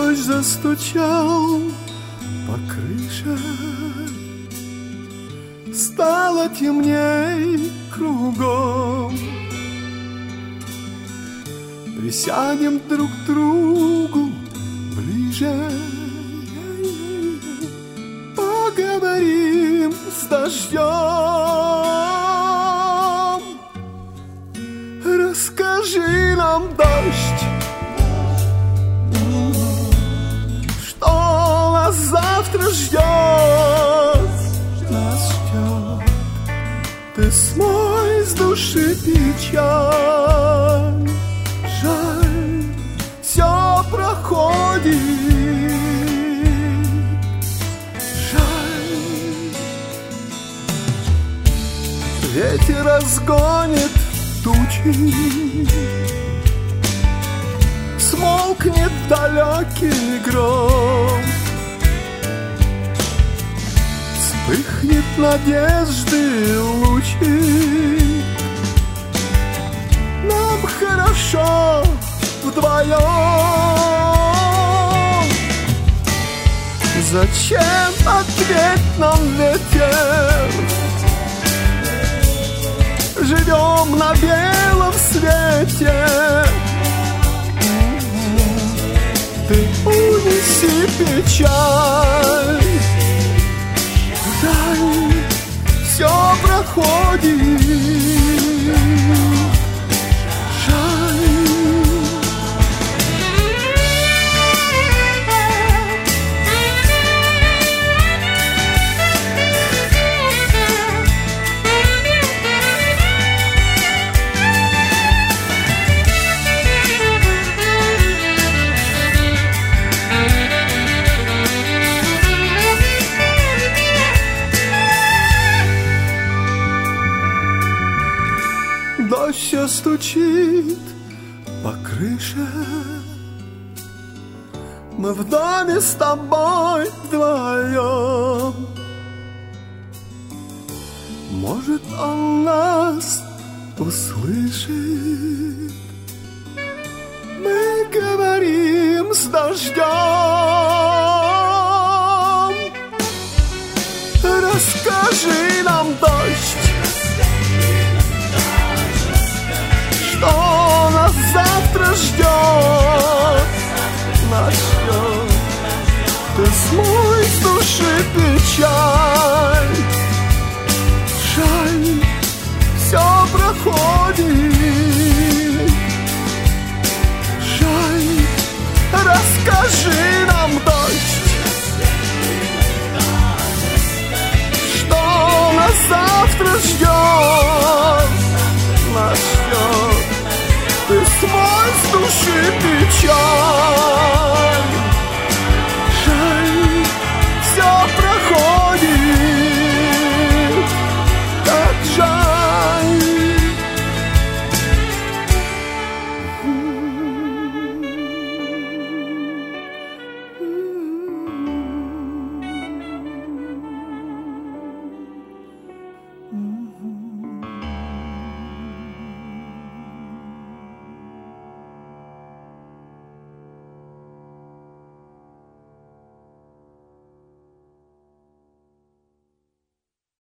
Дождь застучал по крыше, стало темней кругом. Присядем друг к другу ближе, поговорим с дождем. Расскажи нам, дождь, что нас завтра ждет. Нас ждет. Ты смой с души печаль. Жаль, все проходит. Жаль. Ветер разгонит тучи, смолкнет далекий гром, вспыхнет надежды лучи. Нам хорошо вдвоем. Зачем, ответь нам, ветер? Живем на белом свете. Ты унеси печаль. Дай, все проходит. Дождь все стучит по крыше. Мы в доме с тобой вдвоем. Может, он нас услышит. Мы говорим с дождем. Расскажи нам, дождь, что нас завтра ждет. Нас ждет. Ты смой с души печаль. Жаль, все проходит. Жаль, расскажи нам, дождь, что нас завтра ждет. Нас ждет. Ты смой с души печаль.